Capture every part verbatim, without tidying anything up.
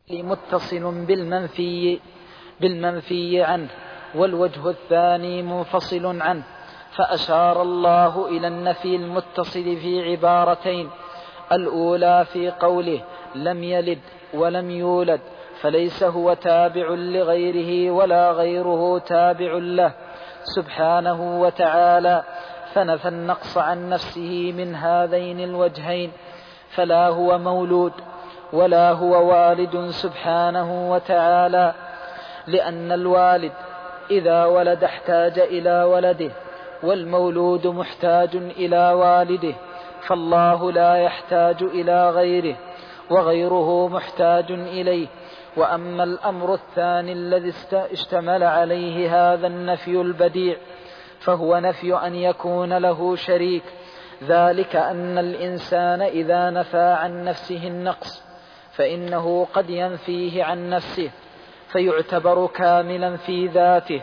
متصل بالمنفي بالمنفي عنه، والوجه الثاني منفصل عنه. فأشار الله إلى النفي المتصل في عبارتين: الأولى في قوله لم يلد ولم يولد، فليس هو تابع لغيره ولا غيره تابع له سبحانه وتعالى، فنفى النقص عن نفسه من هذين الوجهين، فلا هو مولود ولا هو والد سبحانه وتعالى، لأن الوالد إذا ولد احتاج إلى ولده، والمولود محتاج إلى والده، فالله لا يحتاج إلى غيره وغيره محتاج إليه. وأما الأمر الثاني الذي اشتمل عليه هذا النفي البديع، فهو نفي أن يكون له شريك، ذلك أن الإنسان إذا نفى عن نفسه النقص فإنه قد ينفيه عن نفسه فيعتبر كاملا في ذاته،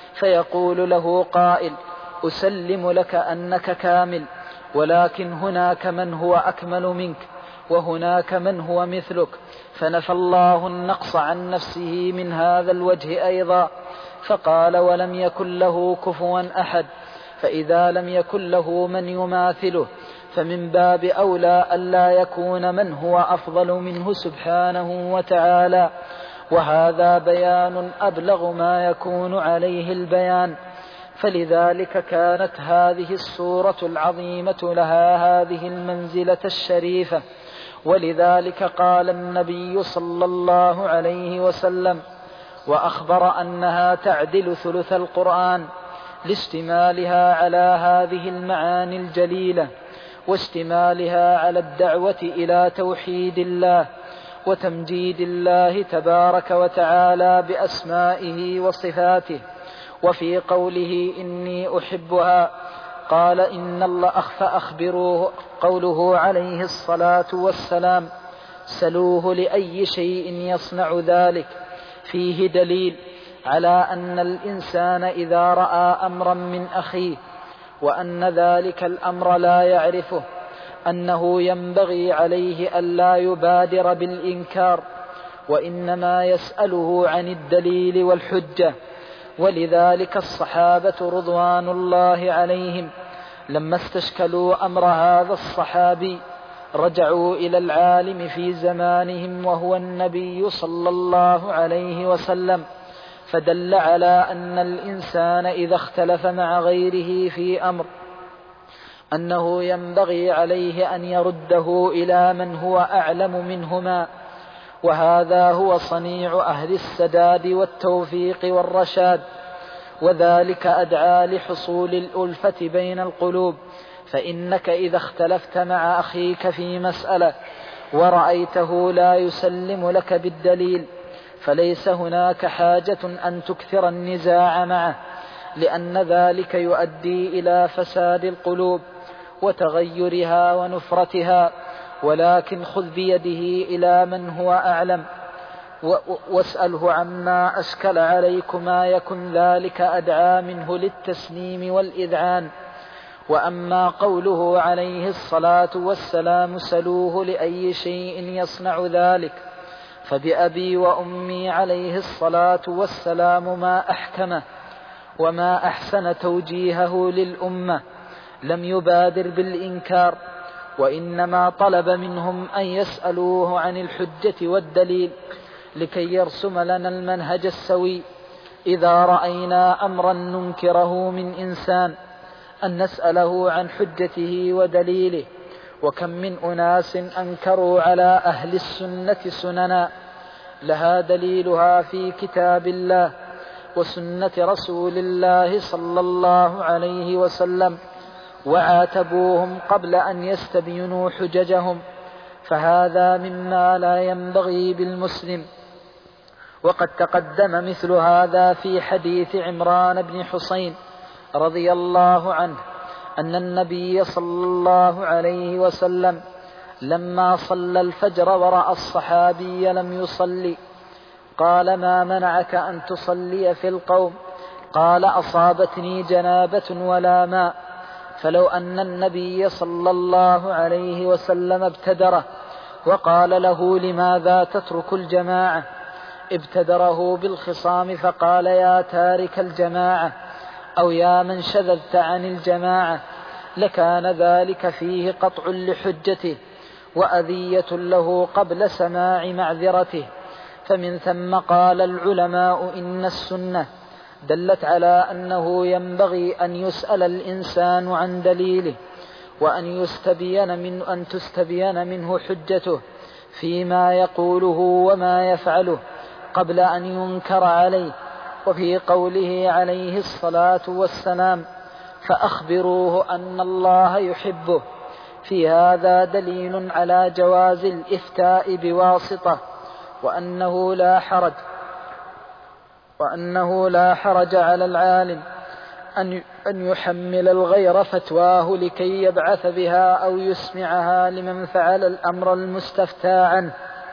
فيقول له قائل: أسلم لك أنك كامل، ولكن هناك من هو أكمل منك وهناك من هو مثلك، فنفى الله النقص عن نفسه من هذا الوجه أيضا، فقال: ولم يكن له كفوا أحد. فإذا لم يكن له من يماثله فمن باب أولى ألا يكون من هو أفضل منه سبحانه وتعالى، وهذا بيان أبلغ ما يكون عليه البيان. فلذلك كانت هذه السورة العظيمة لها هذه المنزلة الشريفة، ولذلك قال النبي صلى الله عليه وسلم وأخبر أنها تعدل ثلث القرآن لاشتمالها على هذه المعاني الجليلة، واشتمالها على الدعوة إلى توحيد الله وتمجيد الله تبارك وتعالى بأسمائه وصفاته. وفي قوله إني أحبها قال إن الله أخف أخبروه، قوله عليه الصلاة والسلام سلوه لأي شيء يصنع ذلك، فيه دليل على أن الإنسان إذا رأى أمرا من أخيه وأن ذلك الأمر لا يعرفه أنه ينبغي عليه ألا يبادر بالإنكار، وإنما يسأله عن الدليل والحجة. ولذلك الصحابة رضوان الله عليهم لما استشكلوا أمر هذا الصحابي رجعوا إلى العالم في زمانهم وهو النبي صلى الله عليه وسلم، فدل على أن الإنسان إذا اختلف مع غيره في أمر أنه ينبغي عليه أن يرده إلى من هو أعلم منهما، وهذا هو صنيع أهل السداد والتوفيق والرشاد، وذلك أدعى لحصول الألفة بين القلوب. فإنك إذا اختلفت مع أخيك في مسألة ورأيته لا يسلم لك بالدليل فليس هناك حاجة أن تكثر النزاع معه، لأن ذلك يؤدي إلى فساد القلوب وتغيرها ونفرتها، ولكن خذ بيده إلى من هو أعلم واسأله عما أشكل عليكما، يكن ذلك أدعى منه للتسليم والإذعان. وأما قوله عليه الصلاة والسلام سلوه لأي شيء يصنع ذلك، فبأبي وأمي عليه الصلاة والسلام ما أحكمه وما أحسن توجيهه للأمة، لم يبادر بالإنكار، وإنما طلب منهم أن يسألوه عن الحجة والدليل لكي يرسم لنا المنهج السوي إذا رأينا أمرا ننكره من إنسان أن نسأله عن حجته ودليله. وكم من أناس أنكروا على أهل السنة سننا لها دليلها في كتاب الله وسنة رسول الله صلى الله عليه وسلم، وعاتبوهم قبل أن يستبينوا حججهم، فهذا مما لا ينبغي بالمسلم. وقد تقدم مثل هذا في حديث عمران بن حسين رضي الله عنه أن النبي صلى الله عليه وسلم لما صلى الفجر ورأى الصحابي لم يصلي قال ما منعك أن تصلي في القوم؟ قال أصابتني جنابة ولا ماء. فلو أن النبي صلى الله عليه وسلم ابتدره وقال له: لماذا تترك الجماعة؟ ابتدره بالخصام فقال: يا تارك الجماعة، أو يا من شذذت عن الجماعة، لكان ذلك فيه قطع لحجته وأذية له قبل سماع معذرته. فمن ثم قال العلماء: إن السنة دلت على أنه ينبغي أن يسأل الإنسان عن دليله، وأن يستبين من أن تستبين منه حجته فيما يقوله وما يفعله قبل أن ينكر عليه. وفي قوله عليه الصلاة والسلام: فأخبروه أن الله يحبه، في هذا دليل على جواز الإفتاء بواسطة، وأنه لا حرج وأنه لا حرج على العالم أن يحمل الغير فتواه لكي يبعث بها أو يسمعها لمن فعل الأمر المستفتى عنه.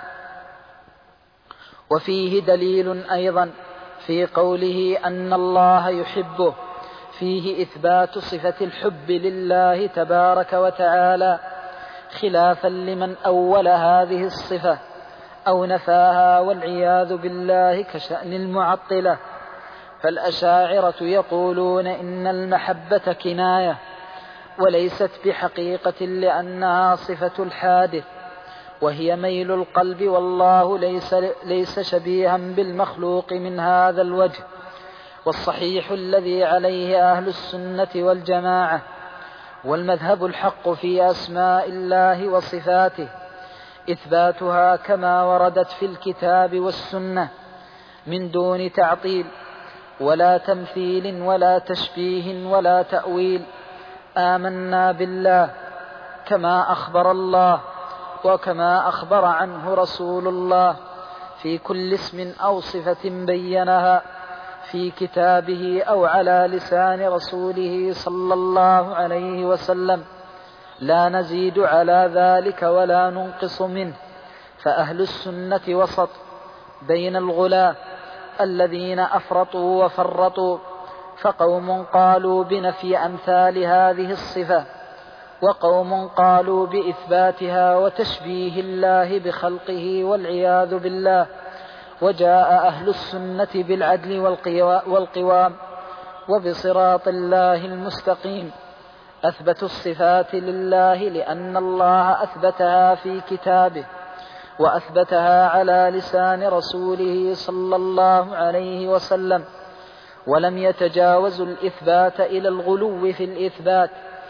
وفيه دليل أيضا في قوله أن الله يحبه، فيه إثبات صفة الحب لله تبارك وتعالى، خلافا لمن أول هذه الصفة أو نفاها والعياذ بالله كشأن المعطلة. فالأشاعرة يقولون إن المحبة كناية وليست بحقيقة، لأنها صفة الحادث وهي ميل القلب، والله ليس, ليس شبيها بالمخلوق من هذا الوجه. والصحيح الذي عليه أهل السنة والجماعة والمذهب الحق في أسماء الله وصفاته إثباتها كما وردت في الكتاب والسنة من دون تعطيل ولا تمثيل ولا تشبيه ولا تأويل. آمنا بالله كما أخبر الله وكما أخبر عنه رسول الله في كل اسم أو صفة بينها في كتابه أو على لسان رسوله صلى الله عليه وسلم، لا نزيد على ذلك ولا ننقص منه. فأهل السنة وسط بين الغلاة الذين أفرطوا وفرطوا، فقوم قالوا بنفي أمثال هذه الصفة، وقوم قالوا بإثباتها وتشبيه الله بخلقه والعياذ بالله. وجاء أهل السنة بالعدل والقوام وبصراط الله المستقيم، أثبتوا الصفات لله لأن الله أثبتها في كتابه وأثبتها على لسان رسوله صلى الله عليه وسلم، ولم يتجاوزوا الإثبات إلى الغلو في الإثبات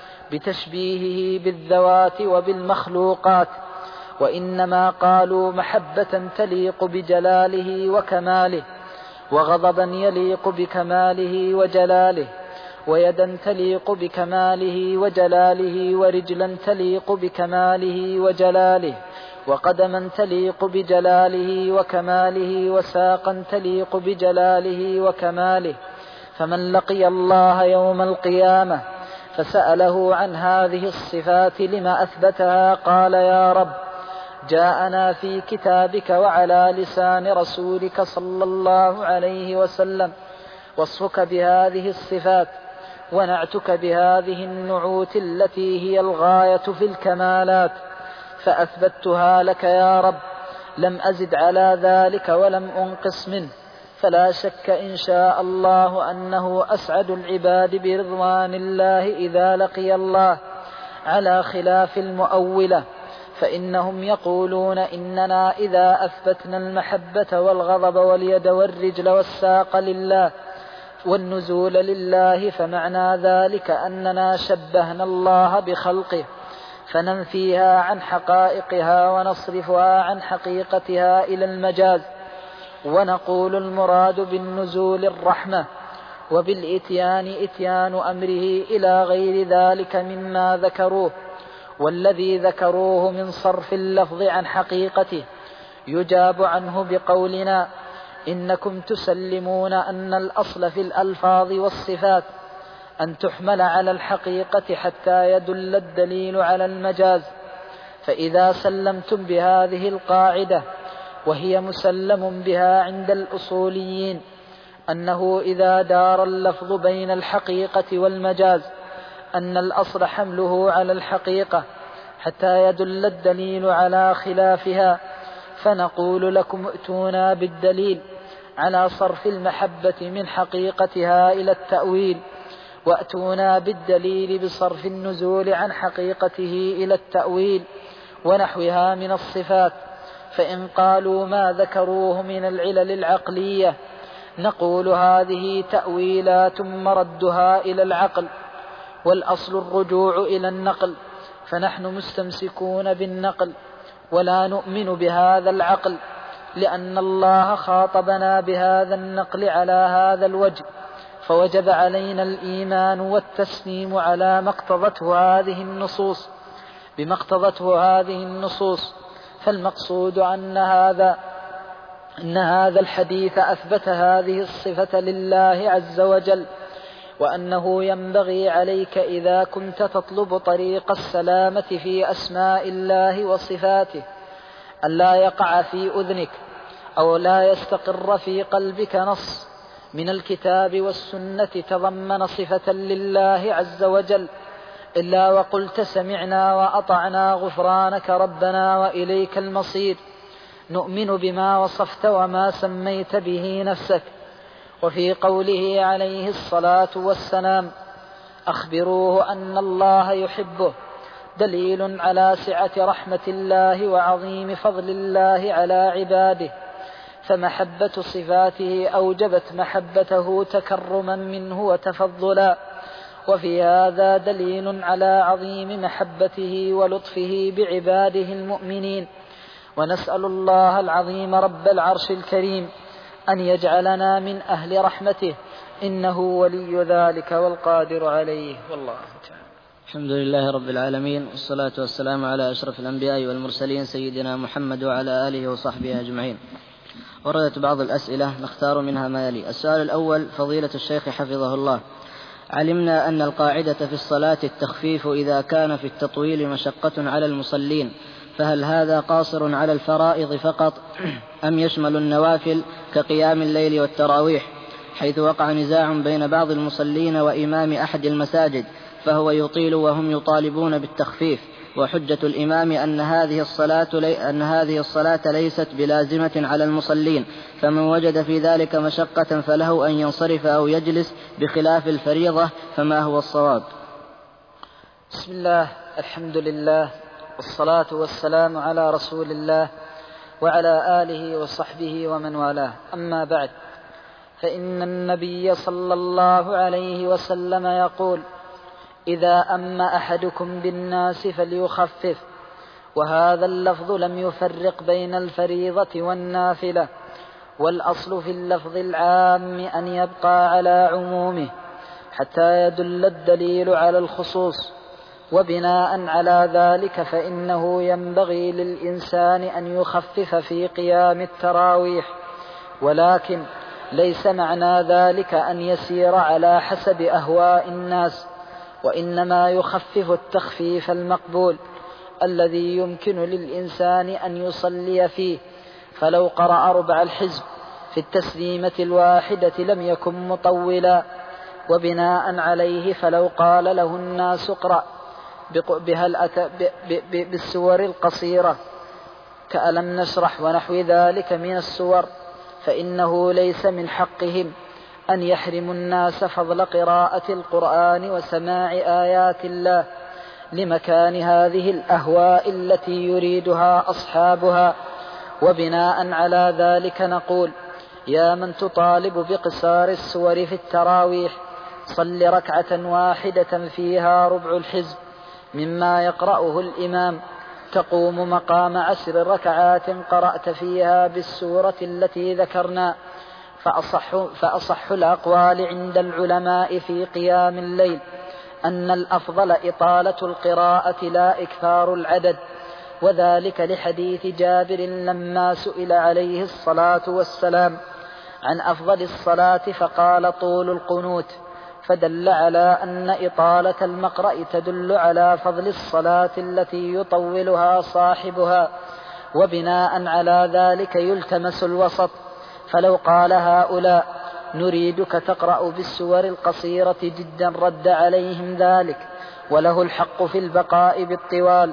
بتشبيهه بالذوات وبالمخلوقات، وإنما قالوا محبة تليق بجلاله وكماله، وغضبا يليق بكماله وجلاله، ويدا تليق بكماله وجلاله، ورجلا تليق بكماله وجلاله، وقدما تليق بجلاله وكماله، وساقا تليق بجلاله وكماله. فمن لقي الله يوم القيامة فسأله عن هذه الصفات لما أثبتها قال: يا رب، جاءنا في كتابك وعلى لسان رسولك صلى الله عليه وسلم وصفك بهذه الصفات ونعتك بهذه النعوت التي هي الغاية في الكمالات، فأثبتها لك يا رب، لم أزد على ذلك ولم أنقص منه. فلا شك إن شاء الله أنه أسعد العباد برضوان الله إذا لقي الله، على خلاف المؤولة، فإنهم يقولون إننا إذا أثبتنا المحبة والغضب واليد والرجل والساق لله والنزول لله فمعنى ذلك أننا شبهنا الله بخلقه، فننفيها عن حقائقها ونصرفها عن حقيقتها إلى المجاز، ونقول المراد بالنزول الرحمة، وبالإتيان إتيان أمره إلى غير ذلك مما ذكروه. والذي ذكروه من صرف اللفظ عن حقيقته يجاب عنه بقولنا: إنكم تسلمون أن الأصل في الألفاظ والصفات أن تحمل على الحقيقة حتى يدل الدليل على المجاز. فإذا سلمتم بهذه القاعدة، وهي مسلم بها عند الأصوليين، أنه إذا دار اللفظ بين الحقيقة والمجاز أن الأصل حمله على الحقيقة حتى يدل الدليل على خلافها، فنقول لكم ائتونا بالدليل على صرف المحبة من حقيقتها إلى التأويل، وأتونا بالدليل بصرف النزول عن حقيقته إلى التأويل ونحوها من الصفات. فإن قالوا ما ذكروه من العلل العقلية نقول هذه تأويلات مردها إلى العقل، والأصل الرجوع إلى النقل، فنحن مستمسكون بالنقل ولا نؤمن بهذا العقل، لأن الله خاطبنا بهذا النقل على هذا الوجه، فوجب علينا الإيمان والتسليم على ما اقتضته هذه النصوص بما اقتضته هذه النصوص. فالمقصود أن هذا أن هذا الحديث أثبت هذه الصفة لله عز وجل، وأنه ينبغي عليك إذا كنت تطلب طريق السلامة في أسماء الله وصفاته أن لا يقع في أذنك أو لا يستقر في قلبك نص من الكتاب والسنة تضمن صفة لله عز وجل إلا وقلت سمعنا وأطعنا غفرانك ربنا وإليك المصير، نؤمن بما وصفت وما سميت به نفسك. وفي قوله عليه الصلاة والسلام أخبروه أن الله يحبه دليل على سعة رحمة الله وعظيم فضل الله على عباده، فمحبة صفاته أوجبت محبته تكرما منه وتفضلا، وفي هذا دليل على عظيم محبته ولطفه بعباده المؤمنين. ونسأل الله العظيم رب العرش الكريم أن يجعلنا من أهل رحمته، إنه ولي ذلك والقادر عليه، والله تعالى. الحمد لله رب العالمين، والصلاة والسلام على أشرف الأنبياء والمرسلين سيدنا محمد وعلى آله وصحبه أجمعين. وردت بعض الأسئلة نختار منها ما يلي. السؤال الأول: فضيلة الشيخ حفظه الله، علمنا أن القاعدة في الصلاة التخفيف إذا كان في التطويل مشقة على المصلين، فهل هذا قاصر على الفرائض فقط أم يشمل النوافل كقيام الليل والتراويح، حيث وقع نزاع بين بعض المصلين وإمام أحد المساجد فهو يطيل وهم يطالبون بالتخفيف، وحجة الإمام أن هذه الصلاة لي أن هذه الصلاة ليست بلازمة على المصلين، فمن وجد في ذلك مشقة فله أن ينصرف أو يجلس بخلاف الفريضة، فما هو الصواب؟ بسم الله، الحمد لله، والصلاة والسلام على رسول الله وعلى آله وصحبه ومن والاه، أما بعد، فإن النبي صلى الله عليه وسلم يقول: إذا أم أحدكم بالناس فليخفف، وهذا اللفظ لم يفرق بين الفريضة والنافلة، والأصل في اللفظ العام أن يبقى على عمومه حتى يدل الدليل على الخصوص، وبناء على ذلك فإنه ينبغي للإنسان أن يخفف في قيام التراويح، ولكن ليس معنى ذلك أن يسير على حسب أهواء الناس، وإنما يخفف التخفيف المقبول الذي يمكن للإنسان أن يصلي فيه، فلو قرأ ربع الحزب في التسليمة الواحدة لم يكن مطولا، وبناء عليه فلو قال له الناس اقرأ بالسور القصيرة كألم نشرح ونحو ذلك من السور، فإنه ليس من حقهم أن يحرموا الناس فضل قراءة القرآن وسماع آيات الله لمكان هذه الأهواء التي يريدها أصحابها. وبناء على ذلك نقول: يا من تطالب بقصار السور في التراويح، صل ركعة واحدة فيها ربع الحزب مما يقرأه الإمام، تقوم مقام عشر ركعات قرأت فيها بالسورة التي ذكرنا. فأصح, فأصح الأقوال عند العلماء في قيام الليل أن الأفضل إطالة القراءة لا إكثار العدد، وذلك لحديث جابر لما سئل عليه الصلاة والسلام عن أفضل الصلاة فقال: طول القنوت، فدل على أن إطالة المقرأ تدل على فضل الصلاة التي يطولها صاحبها، وبناء على ذلك يلتمس الوسط، فلو قال هؤلاء: نريدك تقرأ بالسور القصيرة جدا، رد عليهم ذلك، وله الحق في البقاء بالطوال،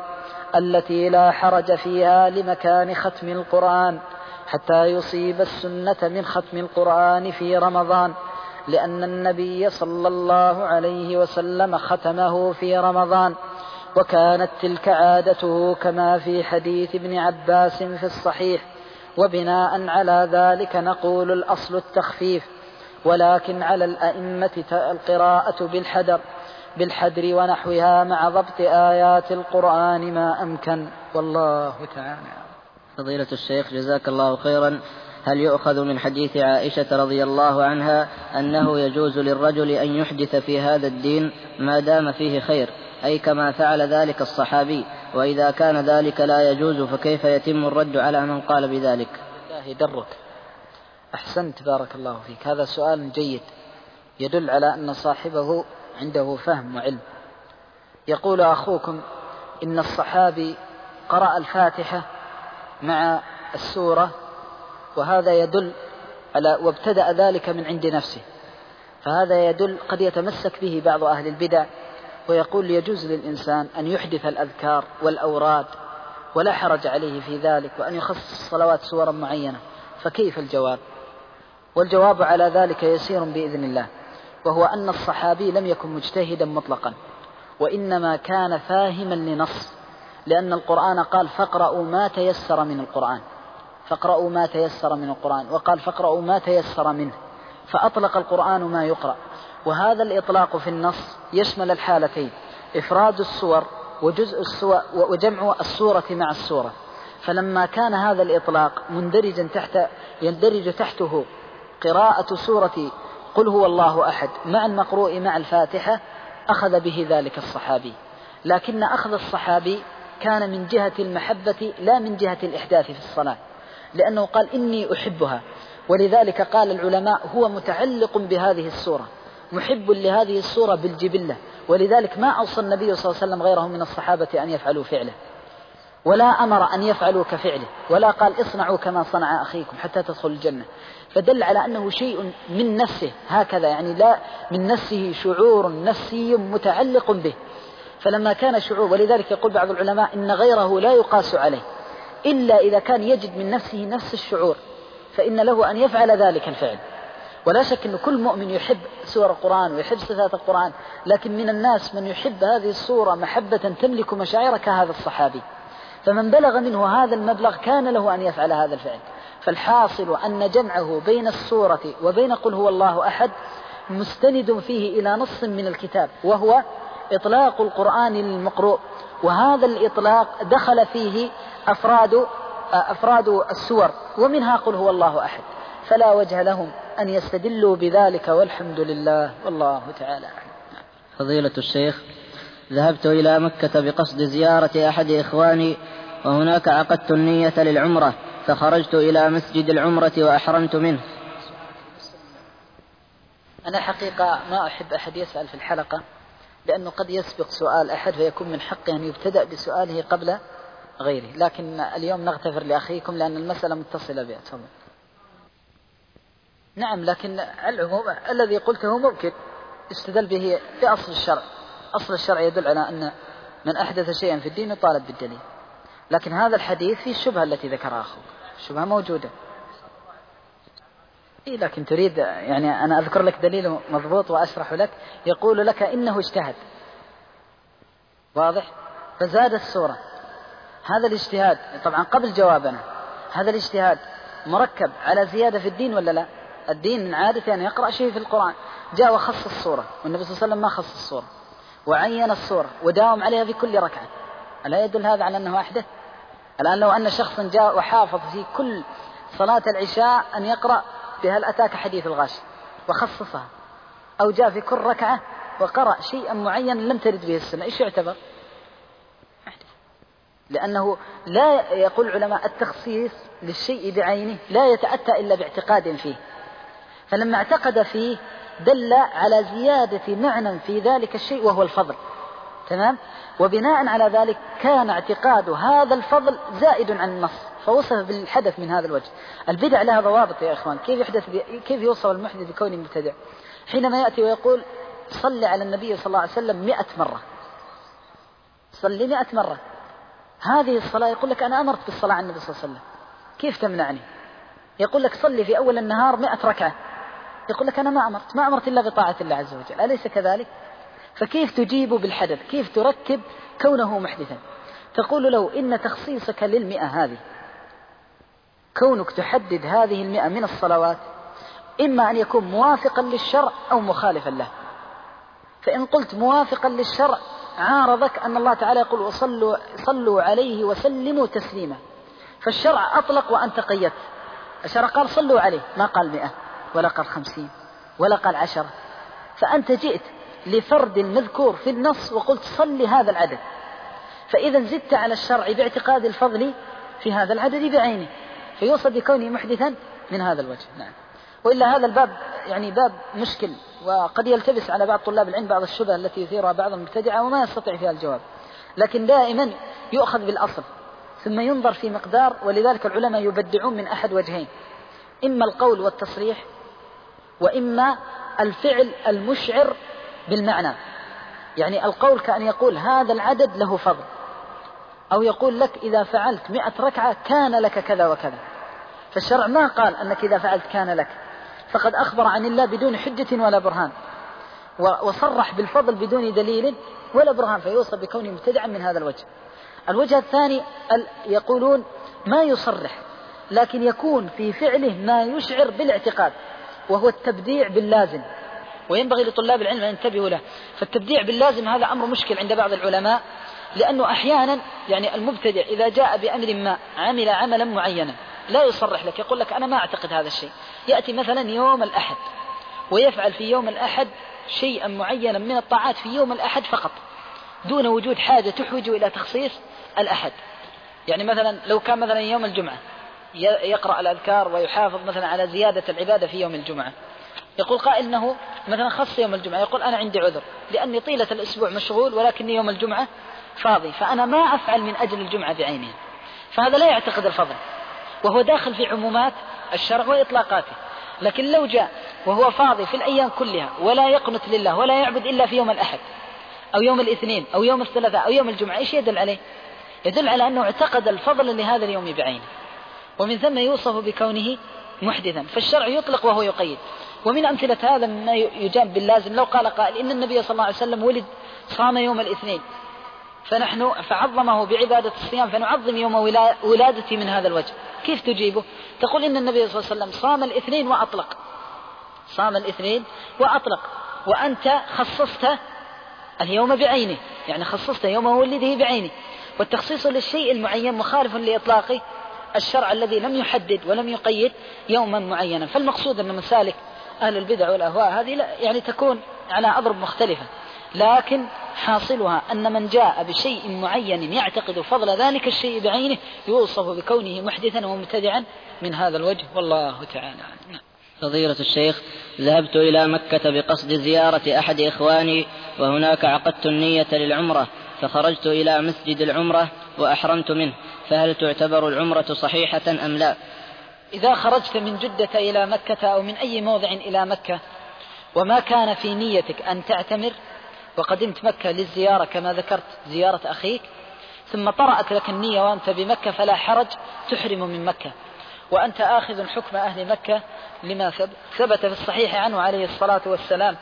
التي لا حرج فيها لمكان ختم القرآن حتى يصيب السنة من ختم القرآن في رمضان، لأن النبي صلى الله عليه وسلم ختمه في رمضان، وكانت تلك عادته كما في حديث ابن عباس في الصحيح. وبناء على ذلك نقول الأصل التخفيف، ولكن على الأئمة القراءة بالحدر بالحدر ونحوها مع ضبط آيات القرآن ما أمكن، والله تعالى. فضيلة الشيخ جزاك الله خيرا، هل يؤخذ من حديث عائشة رضي الله عنها أنه يجوز للرجل أن يحدث في هذا الدين ما دام فيه خير، أي كما فعل ذلك الصحابي؟ وإذا كان ذلك لا يجوز فكيف يتم الرد على من قال بذلك؟ الله درك، أحسنت بارك الله فيك، هذا سؤال جيد يدل على أن صاحبه عنده فهم وعلم. يقول أخوكم إن الصحابي قرأ الفاتحة مع السورة، وهذا يدل على وابتدأ ذلك من عند نفسه، فهذا يدل قد يتمسك به بعض أهل البدع ويقول يجوز للإنسان أن يحدث الأذكار والأوراد ولا حرج عليه في ذلك، وأن يخصص الصلوات سورا معينة، فكيف الجواب؟ والجواب على ذلك يسير بإذن الله، وهو أن الصحابي لم يكن مجتهدا مطلقا، وإنما كان فاهما لنص، لأن القرآن قال فاقرأوا ما تيسر من القرآن، فاقرأوا ما تيسر من القرآن، وقال فاقرأوا ما تيسر منه، فأطلق القرآن ما يقرأ. وهذا الإطلاق في النص يشمل الحالتين، إفراد السور وجزء السور وجمع السورة مع السورة. فلما كان هذا الإطلاق مندرجا تحت يندرج تحته قراءة سورة قل هو الله أحد مع المقروء مع الفاتحة، أخذ به ذلك الصحابي، لكن أخذ الصحابي كان من جهة المحبة لا من جهة الإحداث في الصلاة، لأنه قال إني أحبها، ولذلك قال العلماء هو متعلق بهذه السورة، محب لهذه السورة بالجبلة، ولذلك ما أوصى النبي صلى الله عليه وسلم غيرهم من الصحابة أن يفعلوا فعله، ولا أمر أن يفعلوا كفعله، ولا قال اصنعوا كما صنع أخيكم حتى تدخلوا الجنة، فدل على أنه شيء من نفسه هكذا، يعني لا من نفسه شعور نفسي متعلق به. فلما كان شعور، ولذلك يقول بعض العلماء إن غيره لا يقاس عليه إلا إذا كان يجد من نفسه نفس الشعور، فإن له أن يفعل ذلك الفعل. ولا شك أن كل مؤمن يحب سور القرآن ويحب صفات القرآن، لكن من الناس من يحب هذه السورة محبة تملك مشاعر كهذا الصحابي، فمن بلغ منه هذا المبلغ كان له أن يفعل هذا الفعل. فالحاصل أن جمعه بين السورة وبين قل هو الله أحد مستند فيه إلى نص من الكتاب، وهو إطلاق القرآن للمقروء، وهذا الإطلاق دخل فيه أفراد أفراد السور، ومنها قل هو الله أحد، فلا وجه لهم أن يستدلوا بذلك، والحمد لله والله تعالى. فضيلة الشيخ، ذهبت إلى مكة بقصد زيارة أحد إخواني، وهناك عقدت النية للعمرة، فخرجت إلى مسجد العمرة وأحرمت منه. أنا حقيقة ما أحب أحد يسأل في الحلقة، لأنه قد يسبق سؤال أحد فيكون من حقه أن يبتدأ بسؤاله قبل غيره، لكن اليوم نغتفر لأخيكم لأن المسألة متصلة به. تفضل. نعم، لكن العموم الذي قلته ممكن استدل به بأصل الشرع، أصل الشرع يدل على أن من أحدث شيئا في الدين يطالب بالدليل، لكن هذا الحديث فيه الشبهة التي ذكرها أخوك، الشبهة موجودة. إيه لكن تريد يعني أنا أذكر لك دليل مضبوط وأشرح لك، يقول لك إنه اجتهد، واضح، فزاد السورة. هذا الاجتهاد طبعا قبل جوابنا، هذا الاجتهاد مركب على زيادة في الدين ولا لا؟ الدين من عادة أن يقرأ شيء في القرآن، جاء وخص السورة، والنبي صلى الله عليه وسلم ما خص السورة وعين السورة وداوم عليها في كل ركعة، ألا يدل هذا على أنه أحدث؟ الآن لو أن شخصا جاء وحافظ في كل صلاة العشاء أن يقرأ بهل أتاك حديث الغاشية وخصصها، أو جاء في كل ركعة وقرأ شيئا معينا لم ترد به السنة، إيش يعتبر؟ لأنه لا يقول علماء التخصيص للشيء بعينه لا يتأتى إلا باعتقاد فيه، فلما اعتقد فيه دل على زيادة معنى في ذلك الشيء وهو الفضل، تمام؟ وبناء على ذلك كان اعتقاد هذا الفضل زائد عن النص، فوصف بالحدث من هذا الوجه. البدع لها ضوابط يا إخوان، كيف يحدث كيف يوصف المحدث بكونه مبتدع؟ حينما يأتي ويقول صل على النبي صلى الله عليه وسلم مئة مرة، صلي مئة مرة، هذه الصلاة يقول لك أنا أمرت بالصلاة عن النبي صلى الله عليه وسلم، كيف تمنعني؟ يقول لك صلي في أول النهار مئة ركعة، يقول لك أنا ما أمرت ما أمرت إلا بطاعة الله عز وجل، أليس كذلك؟ فكيف تجيب بالحدث؟ كيف تركب كونه محدثا؟ تقول له إن تخصيصك للمئة هذه، كونك تحدد هذه المئة من الصلوات إما أن يكون موافقا للشرع أو مخالفا له. فإن قلت موافقا للشرع عارضك أن الله تعالى يقول وصلوا صلوا عليه وسلموا تسليما، فالشرع أطلق وأنت قيدت. الشرع قال صلوا عليه، ما قال مئة ولا قال خمسين ولا قال عشرة، فأنت جئت لفرد المذكور في النص وقلت صلي هذا العدد، فإذا زدت على الشرع باعتقاد الفضل في هذا العدد بعينه، فيوصل بكونه محدثا من هذا الوجه. نعم. وإلا هذا الباب يعني باب مشكل، وقد يلتبس على بعض طلاب العلم بعض الشبه التي يثيرها بعض المبتدعة وما يستطيع فيها الجواب، لكن دائما يؤخذ بالأصل ثم ينظر في مقدار. ولذلك العلماء يبدعون من أحد وجهين، إما القول والتصريح، وإما الفعل المشعر بالمعنى. يعني القول كأن يقول هذا العدد له فضل، أو يقول لك إذا فعلت مئة ركعة كان لك كذا وكذا، فالشرع ما قال أنك إذا فعلت كان لك، فقد أخبر عن الله بدون حجة ولا برهان، وصرح بالفضل بدون دليل ولا برهان، فيوصف بكونه مبتدعا من هذا الوجه. الوجه الثاني يقولون ما يصرح لكن يكون في فعله ما يشعر بالاعتقاد، وهو التبديع باللازم، وينبغي لطلاب العلم أن ينتبهوا له. فالتبديع باللازم هذا أمر مشكل عند بعض العلماء، لأنه أحيانا يعني المبتدع إذا جاء بأمر ما عمل عملا معينا لا يصرح لك، يقول لك أنا ما أعتقد هذا الشيء، يأتي مثلا يوم الأحد ويفعل في يوم الأحد شيئا معينا من الطاعات في يوم الأحد فقط، دون وجود حاجة تحوج إلى تخصيص الأحد. يعني مثلا لو كان مثلا يوم الجمعة يقرأ الأذكار ويحافظ مثلا على زيادة العبادة في يوم الجمعة، يقول قائل إنه مثلا خص يوم الجمعة، يقول أنا عندي عذر لأني طيلة الأسبوع مشغول ولكني يوم الجمعة فاضي، فأنا ما أفعل من أجل الجمعة بعينها، فهذا لا يعتقد الفضل، وهو داخل في عمومات الشرع وإطلاقاته. لكن لو جاء وهو فاضي في الأيام كلها ولا يقنت لله ولا يعبد إلا في يوم الأحد أو يوم الاثنين أو يوم الثلاثاء أو يوم الجمعة، إيش يدل عليه؟ يدل على أنه اعتقد الفضل لهذا اليوم بعينه، ومن ثم يوصف بكونه محدثا. فالشرع يطلق وهو يقيد. ومن أمثلة هذا ما يجاب باللازم، لو قال قائل إن النبي صلى الله عليه وسلم ولد صام يوم الاثنين، فنحن فعظمه بعبادة الصيام فنعظم يوم ولادته من هذا الوجه، كيف تجيبه؟ تقول إن النبي صلى الله عليه وسلم صام الاثنين وأطلق، صام الاثنين وأطلق، وأنت خصصت اليوم بعينه، يعني خصصت يوم ولده بعينه، والتخصيص للشيء المعين مخالف لإطلاق الشرع الذي لم يحدد ولم يقيد يوما معينا. فالمقصود أن مسالك أهل البدع والأهواء هذه يعني تكون على أضرب مختلفة، لكن حاصلها أن من جاء بشيء معين يعتقد فضل ذلك الشيء بعينه يوصف بكونه محدثا ومبتدعا من هذا الوجه، والله تعالى أعلم. فضيلة الشيخ، ذهبت إلى مكة بقصد زيارة أحد إخواني، وهناك عقدت النية للعمرة، فخرجت إلى مسجد العمرة وأحرمت منه، فهل تعتبر العمرة صحيحة أم لا؟ إذا خرجت من جدة إلى مكة أو من أي موضع إلى مكة وما كان في نيتك أن تعتمر وقدمت مكة للزيارة كما ذكرت زيارة أخيك، ثم طرأت لك النية وأنت بمكة، فلا حرج، تحرم من مكة، وأنت آخذ حكم أهل مكة، لما ثبت في الصحيح عنه عليه الصلاة والسلام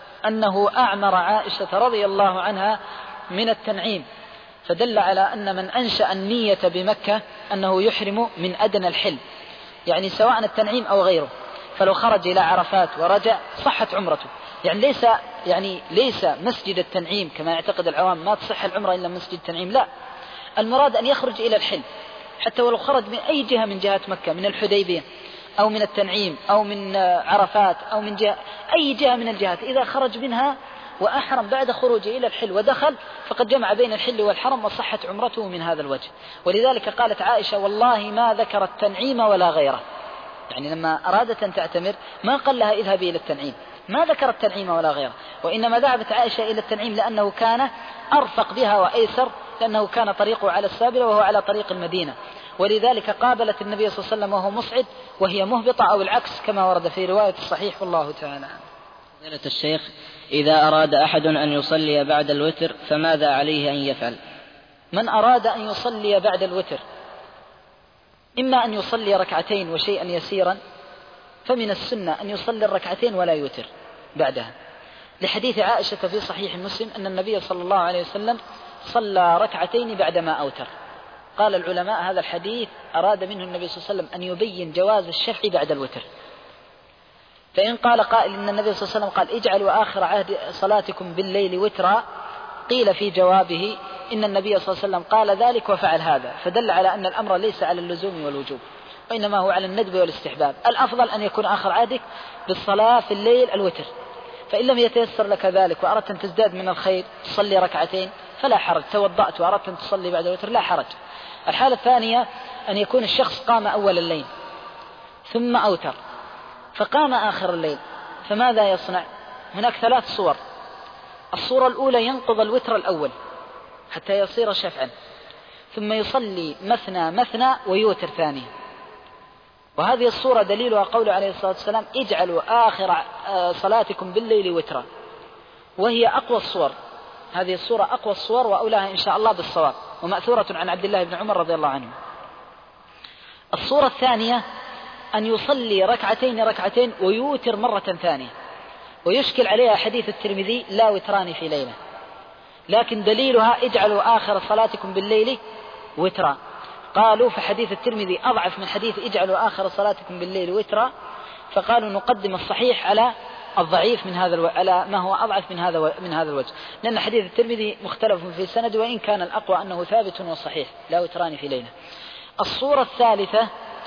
أنه أعمر عائشة رضي الله عنها من التنعيم، فدل على أن من أنشأ النية بمكة أنه يحرم من أدنى الحل، يعني سواء التنعيم أو غيره، فلو خرج إلى عرفات ورجع صحت عمرته. يعني ليس يعني ليس مسجد التنعيم كما يعتقد العوام ما تصح العمرة إلا مسجد التنعيم، لا، المراد أن يخرج إلى الحل، حتى ولو خرج من أي جهة من جهات مكة، من الحديبية أو من التنعيم أو من عرفات أو من جهة أي جهة من الجهات، إذا خرج منها وأحرم بعد خروجه إلى الحل ودخل فقد جمع بين الحل والحرم وصحت عمرته من هذا الوجه. ولذلك قالت عائشة والله ما ذكر التنعيم ولا غيره، يعني لما أرادت أن تعتمر ما قال لها اذهبي إلى التنعيم، ما ذكر التنعيم ولا غيره، وإنما ذهبت عائشة إلى التنعيم لأنه كان أرفق بها وأيسر، لأنه كان طريقه على السابلة وهو على طريق المدينة، ولذلك قابلت النبي صلى الله عليه وسلم وهو مصعد وهي مهبطة أو العكس كما ورد في رواية الصحيح، والله تعالى. فضيلة الشيخ، إذا أراد أحد أن يصلي بعد الوتر فماذا عليه أن يفعل؟ من أراد أن يصلي بعد الوتر إما أن يصلي ركعتين وشيئا يسيرا، فمن السنة أن يصلي الركعتين ولا يوتر بعدها، لحديث عائشة في صحيح مسلم أن النبي صلى الله عليه وسلم صلى ركعتين بعدما أوتر. قال العلماء هذا الحديث أراد منه النبي صلى الله عليه وسلم أن يبين جواز الشفع بعد الوتر. فإن قال قائل إن النبي صلى الله عليه وسلم قال اجعلوا آخر عهد صلاتكم بالليل وترا، قيل في جوابه إن النبي صلى الله عليه وسلم قال ذلك وفعل هذا، فدل على أن الأمر ليس على اللزوم والوجوب، وإنما هو على الندب والاستحباب. الأفضل أن يكون آخر عهدك بالصلاة في الليل الوتر، فإن لم يتيسر لك ذلك وأردت أن تزداد من الخير تصلي ركعتين فلا حرج، توضأت وأردت أن تصلي بعد الوتر لا حرج. الحالة الثانية أن يكون الشخص قام أول الليل ثم أوتر، فقام آخر الليل، فماذا يصنع؟ هناك ثلاث صور. الصورة الأولى ينقض الوتر الأول حتى يصير شفعا، ثم يصلي مثنى مثنى ويوتر ثاني، وهذه الصورة دليلها قوله عليه الصلاة والسلام اجعلوا آخر صلاتكم بالليل وترا، وهي أقوى الصور. هذه الصورة أقوى الصور وأولاها إن شاء الله بالصواب، ومأثورة عن عبد الله بن عمر رضي الله عنه. الصورة الثانية أن يصلي ركعتين ركعتين ويوتر مرة ثانية، ويشكل عليها حديث الترمذي لا وتران في ليلة، لكن دليلها اجعلوا آخر صلاتكم بالليل وترا. قالوا فحديث الترمذي أضعف من حديث اجعلوا آخر صلاتكم بالليل وترا، فقالوا نقدم الصحيح على الضعيف من هذا الو... على ما هو أضعف من هذا و... من هذا الوجه، لأن حديث الترمذي مختلف في سند، وإن كان الأقوى أنه ثابت وصحيح لا وتران في ليلة. الصورة الثالثة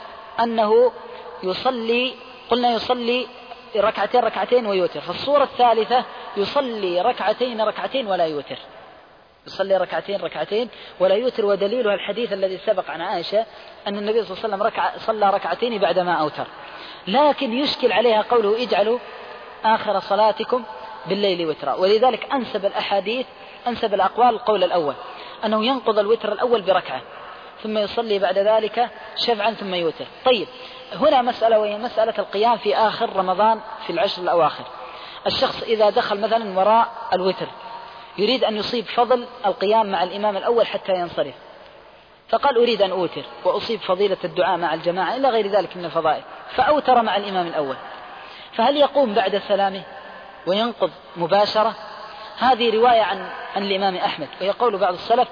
أنه يصلي، قلنا يصلي ركعتين ركعتين ويوتر، فالصورة الثالثة يصلي ركعتين ركعتين ولا يوتر، يصلي ركعتين ركعتين ولا يوتر، ودليلها الحديث الذي سبق عن عائشة أن النبي صلى الله عليه وسلم ركع صلى ركعتين بعدما أوتر. لكن يشكل عليها قوله اجعلوا آخر صلاتكم بالليل وترا، ولذلك أنسب الأحاديث أنسب الأقوال القول الأول أنه ينقض الوتر الأول بركعة ثم يصلي بعد ذلك شفعا ثم يوتر. طيب هنا مسألة، وهي مسألة القيام في آخر رمضان في العشر الأواخر. الشخص إذا دخل مثلا وراء الوتر يريد أن يصيب فضل القيام مع الإمام الأول حتى ينصرف، فقال أريد أن أوتر وأصيب فضيلة الدعاء مع الجماعة إلى غير ذلك من الفضائل، فأوتر مع الإمام الأول، فهل يقوم بعد سلامه وينقض مباشرة؟ هذه رواية عن عن الإمام أحمد، ويقول بعض السلف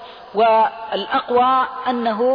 والأقوى أنه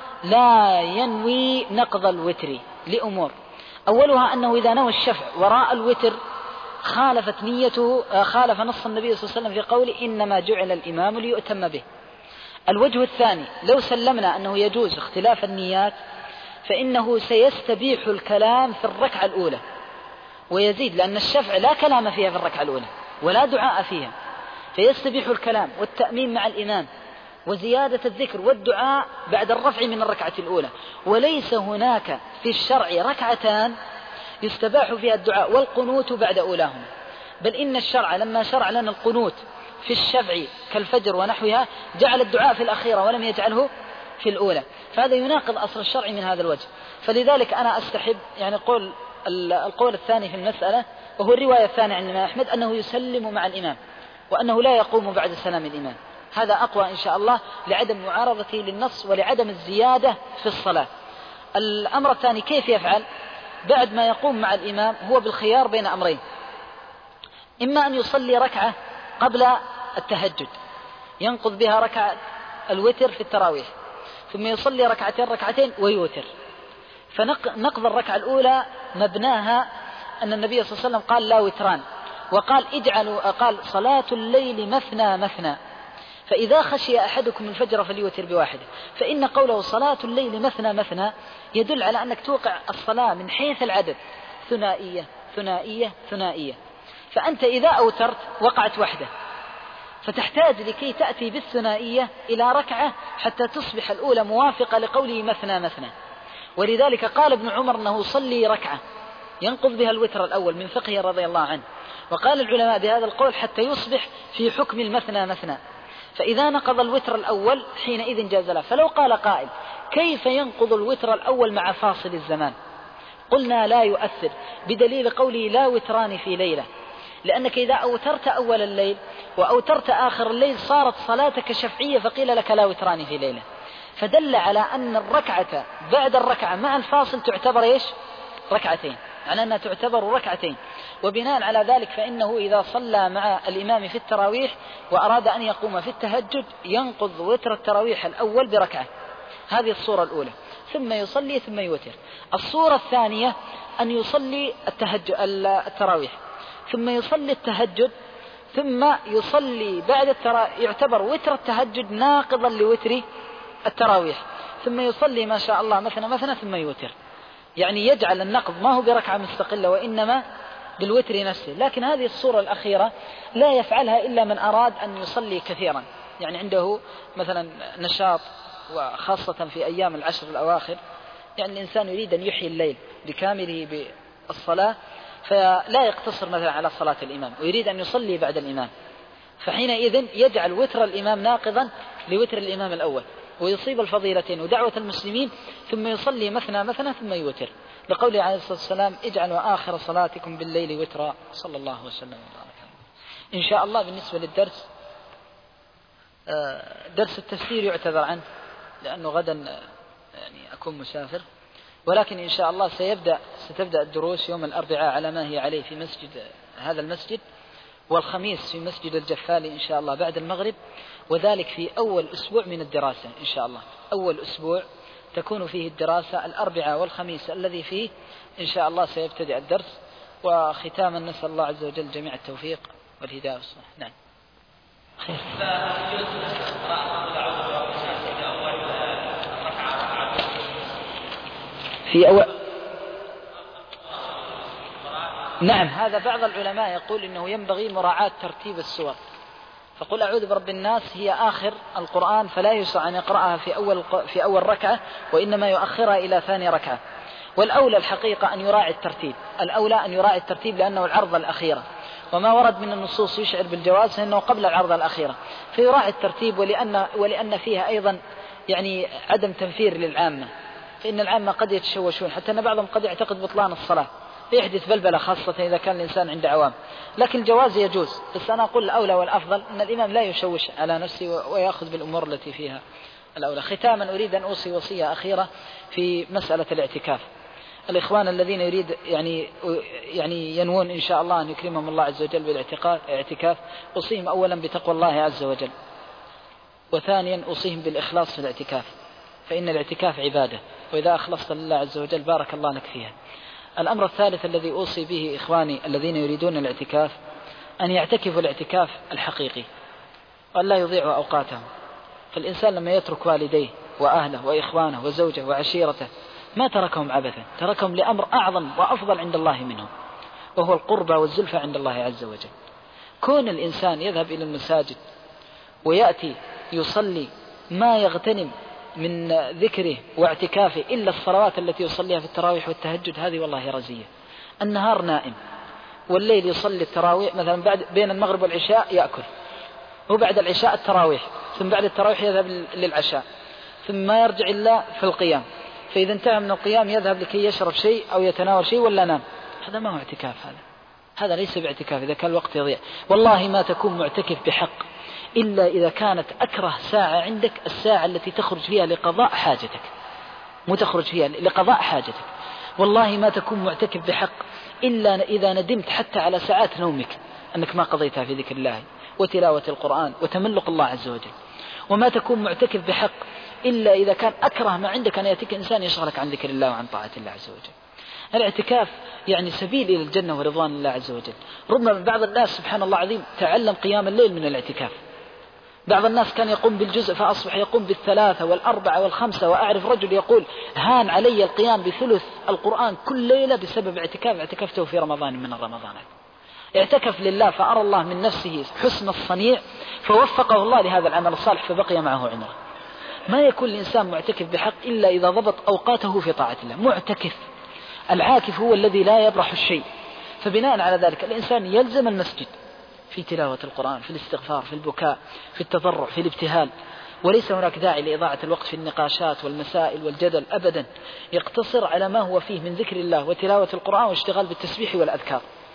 لا ينوي نقض الوتر لأمور. أولها أنه إذا نوى الشفع وراء الوتر خالفت نيته، خالف نص النبي صلى الله عليه وسلم في قوله إنما جعل الإمام ليؤتم به. الوجه الثاني لو سلمنا أنه يجوز اختلاف النيات، فإنه سيستبيح الكلام في الركعة الأولى ويزيد، لأن الشفع لا كلام فيها في الركعة الأولى ولا دعاء فيها، فيستبيح الكلام والتأمين مع الإمام وزيادة الذكر والدعاء بعد الرفع من الركعة الأولى. وليس هناك في الشرع ركعتان يستباح فيها الدعاء والقنوت بعد أولاهما، بل إن الشرع لما شرع لنا القنوت في الشفع كالفجر ونحوها جعل الدعاء في الأخيرة ولم يجعله في الأولى، فهذا يناقض أصل الشرع من هذا الوجه. فلذلك أنا أستحب يعني قول القول الثاني في المسألة، وهو الرواية الثانية عن الإمام أحمد، أنه يسلم مع الإمام وأنه لا يقوم بعد سلام الإمام. هذا أقوى إن شاء الله لعدم معارضته للنص ولعدم الزيادة في الصلاة. الأمر الثاني كيف يفعل بعد ما يقوم مع الإمام؟ هو بالخيار بين أمرين، إما أن يصلي ركعة قبل التهجد ينقض بها ركعة الوتر في التراويح، ثم يصلي ركعتين ركعتين ويوتر. فنقض الركعة الأولى مبناها أن النبي صلى الله عليه وسلم قال لا وتران، وقال اجعلوا قال صلاة الليل مثنى مثنى، فإذا خشي أحدكم الفجر فليوتر بواحدة. فإن قوله صلاة الليل مثنى مثنى يدل على أنك توقع الصلاة من حيث العدد ثنائية ثنائية ثنائية، فأنت إذا أوترت وقعت وحدة، فتحتاج لكي تأتي بالثنائية إلى ركعة حتى تصبح الأولى موافقة لقوله مثنى مثنى. ولذلك قال ابن عمر أنه صلي ركعة ينقض بها الوتر الأول من فقهه رضي الله عنه، وقال العلماء بهذا القول حتى يصبح في حكم المثنى مثنى، فإذا نقض الوتر الأول حينئذ جاز له. فلو قال قائل كيف ينقض الوتر الأول مع فاصل الزمان؟ قلنا لا يؤثر بدليل قوله لا وتران في ليلة، لأنك إذا أوترت أول الليل وأوترت آخر الليل صارت صلاتك شفعية، فقيل لك لا وتران في ليلة، فدل على أن الركعة بعد الركعة مع الفاصل تعتبر إيش؟ ركعتين، على أنها تعتبر ركعتين. وبناء على ذلك فإنه إذا صلى مع الإمام في التراويح وأراد أن يقوم في التهجد ينقض وتر التراويح الأول بركعة، هذه الصورة الأولى، ثم يصلي ثم يوتر. الصورة الثانية أن يصلي التهجد التراويح ثم يصلي التهجد ثم يصلي بعد الترا... يعتبر وتر التهجد ناقضا لوتر التراويح، ثم يصلي ما شاء الله مثلا مثلا ثم يوتر، يعني يجعل النقض ما هو بركعة مستقلة وإنما بالوتر نفسه. لكن هذه الصورة الأخيرة لا يفعلها إلا من أراد أن يصلي كثيرا، يعني عنده مثلا نشاط، وخاصة في أيام العشر الأواخر، يعني الإنسان يريد أن يحيي الليل بكامله بالصلاة، فلا يقتصر مثلا على صلاة الإمام ويريد أن يصلي بعد الإمام، فحينئذ يجعل وتر الإمام ناقضا لوتر الإمام الأول ويصيب الفضيلتين ودعوة المسلمين، ثم يصلي مثنى مثنى ثم يوتر، لقوله عليه الصلاة والسلام اجعلوا آخر صلاتكم بالليل وترا، صلى الله وسلم وبارك. إن شاء الله بالنسبة للدرس، درس التفسير يعتذر عنه لأنه غدا يعني أكون مسافر، ولكن إن شاء الله سيبدأ ستبدأ الدروس يوم الأربعاء على ما هي عليه في مسجد هذا المسجد، والخميس في مسجد الجفالي إن شاء الله بعد المغرب، وذلك في أول أسبوع من الدراسة إن شاء الله. أول أسبوع تكون فيه الدراسة الأربعاء والخميس الذي فيه إن شاء الله سيبتدأ الدرس. وختاما نسأل الله عز وجل جميع التوفيق والهداية والصلاح. نعم خير. في أول نعم هذا بعض العلماء يقول إنه ينبغي مراعاة ترتيب السور، فقل أعوذ برب الناس هي آخر القرآن، فلا يشرع أن يقرأها في أول في أول ركعة، وإنما يؤخرها إلى ثاني ركعة. والأولى الحقيقة أن يراعي الترتيب، الأولى أن يراعي الترتيب لأنه العرض الأخيرة، وما ورد من النصوص يشعر بالجواز أنه قبل العرض الأخيرة، فيراعي الترتيب، ولأن ولأن فيها أيضا يعني عدم تنفير للعامة، فإن العامة قد يتشوشون، حتى أن بعضهم قد يعتقد بطلان الصلاة فيحدث بلبلة، خاصة إذا كان الإنسان عند عوام. لكن الجواز يجوز، بس أنا أقول الأولى والأفضل أن الإمام لا يشوش على نفسه ويأخذ بالأمور التي فيها الأولى. ختاما أريد أن أوصي وصية أخيرة في مسألة الاعتكاف. الإخوان الذين يريد يعني يعني ينوون إن شاء الله أن يكرمهم الله عز وجل بالاعتكاف، أوصيهم أولا بتقوى الله عز وجل، وثانيا أوصيهم بالإخلاص في الاعتكاف، فإن الاعتكاف عبادة، وإذا أخلصت لله عز وجل بارك الله لك فيها. الأمر الثالث الذي أوصي به إخواني الذين يريدون الاعتكاف أن يعتكفوا الاعتكاف الحقيقي وأن لا يضيعوا أوقاتهم. فالإنسان لما يترك والديه وأهله وإخوانه وزوجه وعشيرته ما تركهم عبثا، تركهم لأمر أعظم وأفضل عند الله منهم، وهو القربى والزلفى عند الله عز وجل. كون الإنسان يذهب إلى المساجد ويأتي يصلي ما يغتنم من ذكره واعتكافه إلا الصلوات التي يصليها في التراويح والتهجد، هذه والله رزية. النهار نائم والليل يصلي التراويح، مثلا بعد بين المغرب والعشاء يأكل، وبعد العشاء التراويح، ثم بعد التراويح يذهب للعشاء، ثم ما يرجع إلا في القيام، فإذا انتهى من القيام يذهب لكي يشرب شيء أو يتناول شيء ولا نام. هذا ما هو اعتكاف، هذا هذا ليس باعتكاف إذا كان الوقت يضيع. والله ما تكون معتكف بحق إلا إذا كانت أكره ساعة عندك الساعة التي تخرج فيها لقضاء حاجتك، مو تخرج فيها لقضاء حاجتك. والله ما تكون معتكف بحق إلا إذا ندمت حتى على ساعات نومك أنك ما قضيتها في ذكر الله وتلاوة القرآن وتملق الله عز وجل. وما تكون معتكف بحق إلا إذا كان أكره ما عندك أن يأتيك إنسان يشغلك عن ذكر الله وعن طاعة الله عز وجل. الاعتكاف يعني سبيل إلى الجنة ورضوان الله عز وجل. ربما بعض الناس سبحان الله العظيم تعلم قيام الليل من الاعتكاف، بعض الناس كان يقوم بالجزء فأصبح يقوم بالثلاثة والأربعة والخمسة، وأعرف رجل يقول هان علي القيام بثلث القرآن كل ليلة بسبب اعتكاف اعتكفته في رمضان من الرمضانات. اعتكف لله فأرى الله من نفسه حسن الصنيع فوفقه الله لهذا العمل الصالح فبقي معه عمره. ما يكون الإنسان معتكف بحق إلا إذا ضبط أوقاته في طاعة الله. معتكف العاكف هو الذي لا يبرح الشيء. فبناء على ذلك الإنسان يلزم المسجد في تلاوة القرآن، في الاستغفار، في البكاء، في التضرع، في الابتهال، وليس هناك داعي لإضاعة الوقت في النقاشات والمسائل والجدل أبدا، يقتصر على ما هو فيه من ذكر الله وتلاوة القرآن واشتغال بالتسبيح والأذكار.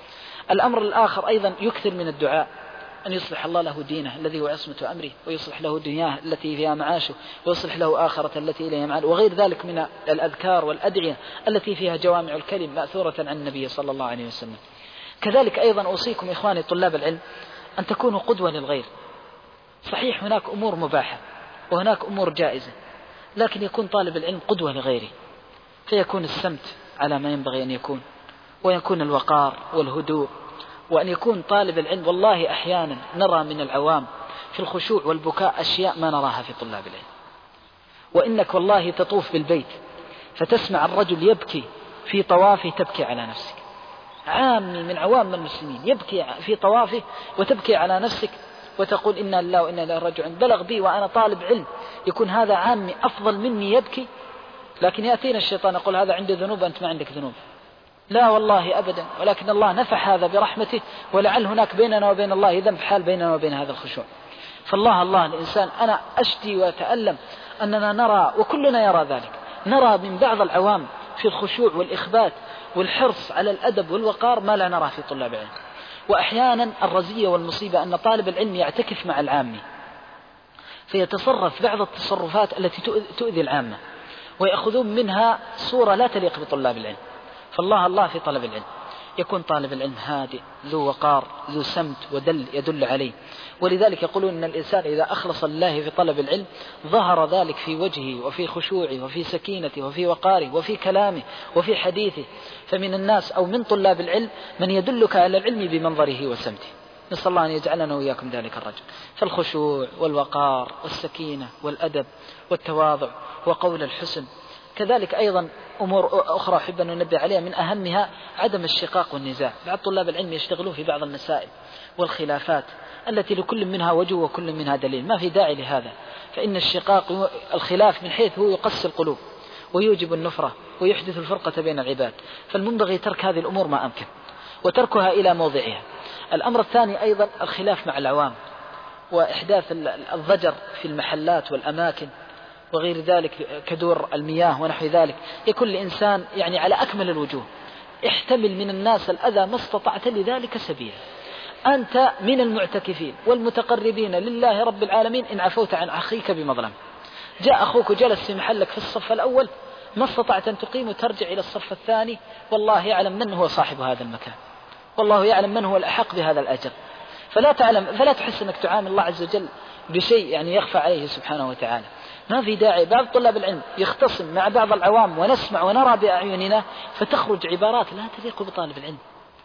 الأمر الآخر أيضا يكثر من الدعاء، أن يصلح الله له دينه الذي هو عصمة أمره، ويصلح له دنياه التي فيها معاشه، ويصلح له آخرة التي إليها معاد، وغير ذلك من الأذكار والأدعية التي فيها جوامع الكلم مأثورة عن النبي صلى الله عليه وسلم. كذلك أيضا أوصيكم إخواني طلاب العلم أن تكونوا قدوة للغير. صحيح هناك أمور مباحة وهناك أمور جائزة، لكن يكون طالب العلم قدوة لغيره، فيكون السمت على ما ينبغي أن يكون، ويكون الوقار والهدوء، وأن يكون طالب العلم. والله أحيانا نرى من العوام في الخشوع والبكاء أشياء ما نراها في طلاب العلم. وإنك والله تطوف بالبيت فتسمع الرجل يبكي في طوافه تبكي على نفسك، عامي من عوام المسلمين يبكي في طوافه وتبكي على نفسك وتقول إنا لله وإنا إليه راجعون. بلغ بي وأنا طالب علم يكون هذا عامي أفضل مني يبكي، لكن يأتينا الشيطان يقول هذا عنده ذنوب أنت ما عندك ذنوب. لا والله أبدا، ولكن الله نفح هذا برحمته، ولعل هناك بيننا وبين الله ذنب حال بيننا وبين هذا الخشوع. فالله الله الإنسان، أنا أشتي وأتألم أننا نرى، وكلنا يرى ذلك، نرى من بعض العوام في الخشوع والإخبات والحرص على الأدب والوقار ما لا نرى في طلاب العلم. وأحيانا الرزية والمصيبة أن طالب العلم يعتكف مع العامي فيتصرف بعض التصرفات التي تؤذي العامة، ويأخذون منها صورة لا تليق بطلاب العلم. فالله الله في طلب العلم يكون طالب العلم هادئ ذو وقار ذو سمت ودل يدل عليه. ولذلك يقولون أن الإنسان إذا أخلص لله في طلب العلم ظهر ذلك في وجهه وفي خشوعه وفي سكينته وفي وقاره وفي كلامه وفي حديثه. فمن الناس أو من طلاب العلم من يدلك على العلم بمنظره وسمته. نسأل الله أن يجعلنا وإياكم ذلك الرجل. فالخشوع والوقار والسكينة والأدب والتواضع وقول الحسن. كذلك أيضا أمور أخرى أحب أن ننبه عليها، من أهمها عدم الشقاق والنزاع. بعض طلاب العلم يشتغلون في بعض المسائل والخلافات التي لكل منها وجه وكل منها دليل، ما في داعي لهذا. فإن الشقاق الخلاف من حيث هو يقسي القلوب ويوجب النفرة ويحدث الفرقة بين العباد، فالمنبغي ترك هذه الأمور ما أمكن وتركها إلى موضعها. الأمر الثاني أيضا الخلاف مع العوام وإحداث الضجر في المحلات والأماكن وغير ذلك كدور المياه ونحو ذلك. يكون الإنسان يعني على أكمل الوجوه احتمل من الناس الأذى ما استطعت لذلك سبيلا. أنت من المعتكفين والمتقربين لله رب العالمين إن عفوت عن أخيك بمظلم. جاء أخوك جلس في محلك في الصف الأول ما استطعت أن تقيم وترجع إلى الصف الثاني، والله يعلم من هو صاحب هذا المكان، والله يعلم من هو الأحق بهذا الأجر. فلا تعلم فلا تحس أنك تعامل الله عز وجل بشيء يعني يخفى عليه سبحانه وتعالى. ما في داعي. بعض طلاب العلم يختصم مع بعض العوام ونسمع ونرى بأعيننا فتخرج عبارات لا تليق بطالب العلم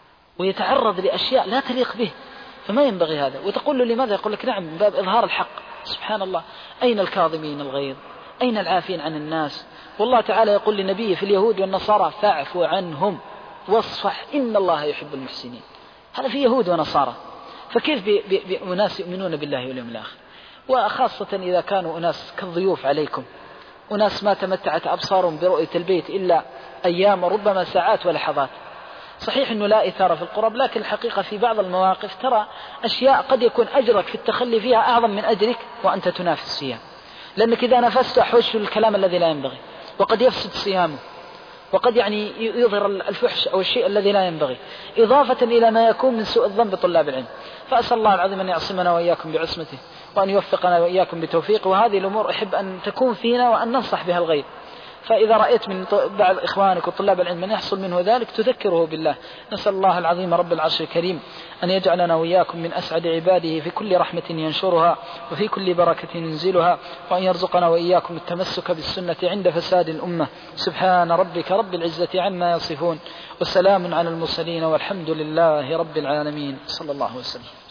ويتعرض لأشياء لا تليق به، فما ينبغي هذا. وتقول له لماذا؟ يقول لك نعم من باب إظهار الحق. سبحان الله، أين الكاظمين الغيظ؟ أين العافين عن الناس؟ والله تعالى يقول لنبيه في اليهود والنصارى فاعفوا عنهم واصفح إن الله يحب المحسنين. هذا في يهود ونصارى، فكيف بأناس يؤمنون بالله واليوم الآخر؟ وخاصة إذا كانوا أناس كالضيوف عليكم، أناس ما تمتعت أبصارهم برؤية البيت إلا أيام وربما ساعات ولحظات. صحيح أنه لا إثارة في القرب، لكن الحقيقة في بعض المواقف ترى أشياء قد يكون أجرك في التخلي فيها أعظم من أجرك وأنت تنافس فيها، لأنك إذا نفست أحوش الكلام الذي لا ينبغي وقد يفسد صيامه وقد يعني يظهر الفحش أو الشيء الذي لا ينبغي، إضافة إلى ما يكون من سوء الظن بطلاب العلم. فأسأل الله العظيم أن يعصمنا وإياكم بعصمته وأن يوفقنا وإياكم بتوفيقه. وهذه الأمور أحب أن تكون فينا وأن ننصح بها الغير. فإذا رأيت من بعض إخوانك وطلاب العلم من يحصل منه ذلك تذكره بالله. نسأل الله العظيم رب العرش الكريم أن يجعلنا وإياكم من أسعد عباده في كل رحمة ينشرها وفي كل بركة ينزلها، وأن يرزقنا وإياكم التمسك بالسنة عند فساد الأمة. سبحان ربك رب العزة عما يصفون، والسلام على المرسلين، والحمد لله رب العالمين. صلى الله وسلم.